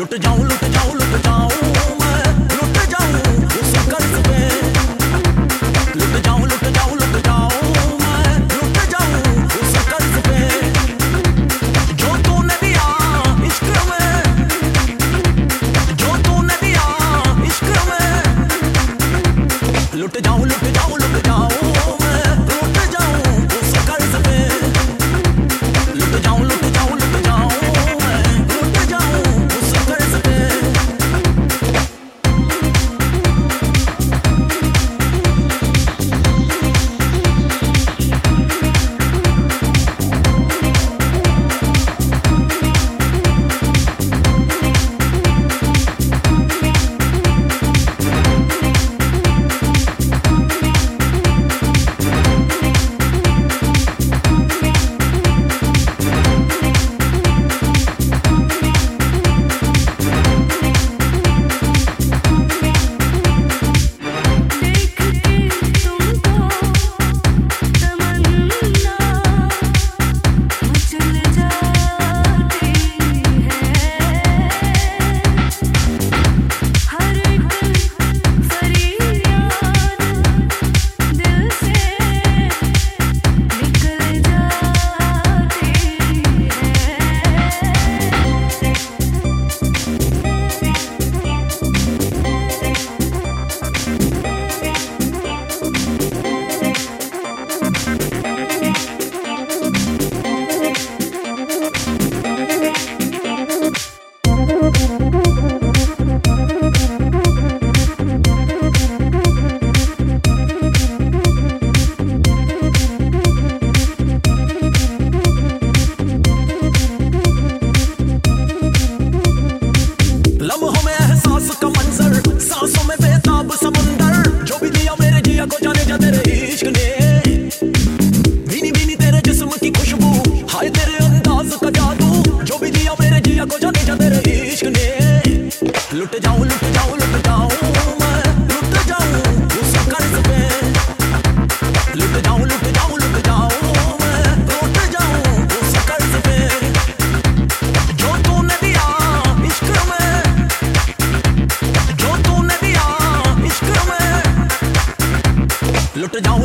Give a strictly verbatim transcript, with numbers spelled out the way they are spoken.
लुट जाऊं लुट जाऊं लुट जाऊं मैं लुट जाऊं उस कर्ज पे। लुट जाऊं लुट जाऊं लुट जाऊं मैं लुट जाऊं उस कर्ज पे जो तूने दिया इश्क में, जो तूने दिया इश्क में। लुट जाऊं लुट जाऊं लुट जाऊं मैं लुट जाऊं उस कर्ज पे। लुट जाऊं लुट जाऊं लुट जाऊं मैं लुट जाऊं उस कर्ज पे। लम्हों में एहसास का मंजर, सांसों में बेताब समंदर, जो भी दिया मेरे जिया को जाने जा तेरे इश्क ने। भीनी भीनी तेरे जिस्म की खुशबू, हाय तेरे अंदाज का जादू, जो भी दिया मेरे जिया को जाने जा तेरे इश्क ने। लुट जाऊं लुट जाऊं लुट जाऊं मैं लुट जाऊं उस कर्ज पे। लुट जाऊं लुट जाऊं लुट जाऊं मैं लुट जाऊं उस कर्ज पे जो तूने दिया इश्क में, जो तूने दिया इश्क में। लुट जाऊं